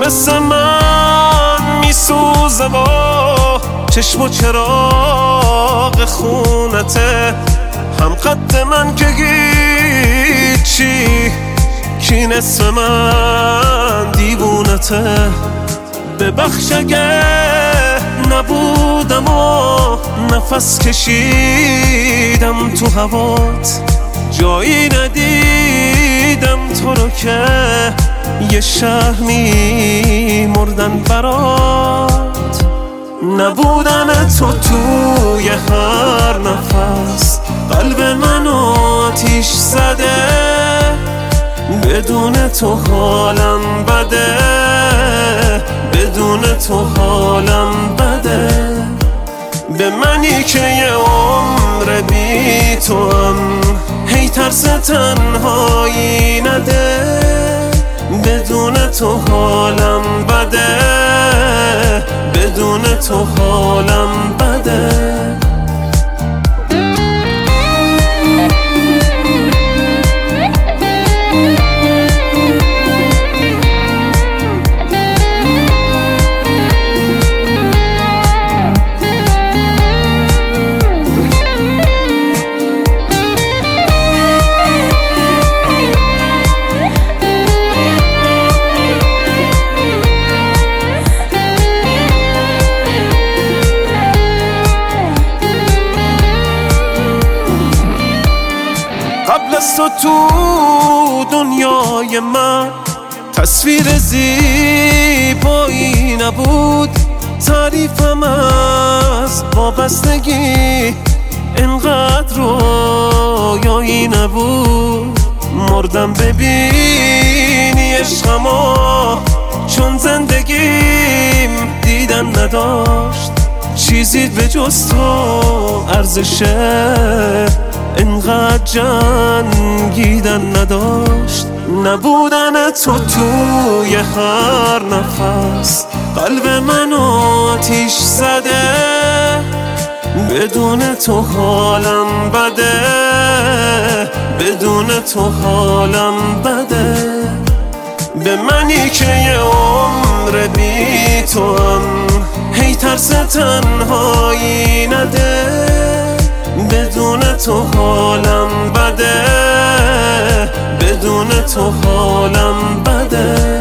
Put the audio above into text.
مثل من میسوزه با چشم و چراغ خونته، هم قد من که هیچی کی نصف من دیوونته. ببخش اگه نبودم و نفس کشیدم تو هوات، جایی ندیدم تو رو که یه شهر میمردن برات. نبودن تو توی هر نفس قلب منو آتیش زده، بدون تو حالم بده، بدون تو حالم بده. به منی که یه عمر بی تو هم هی ترس تنهایی نده، بدون تو حالم بده، بدون تو حالم بده. قبل از تو دنیای من تصویر زیبایی نبود، تعریفم از وابستگی انقدر رویایی نبود. مردم ببینی عشقمو، چون زندگیم دیدن نداشت، چیزی به جز تو ارزشه انقدر جنگیدن نداشت. نبودن تو توی هر نفس قلب منو آتیش زده، بدون تو حالم بده، بدون تو حالم بده. به منی که یه عمر بی تو هم هی ترس تنهایی نده، بدون تو حالم بده، بدون تو حالم بده.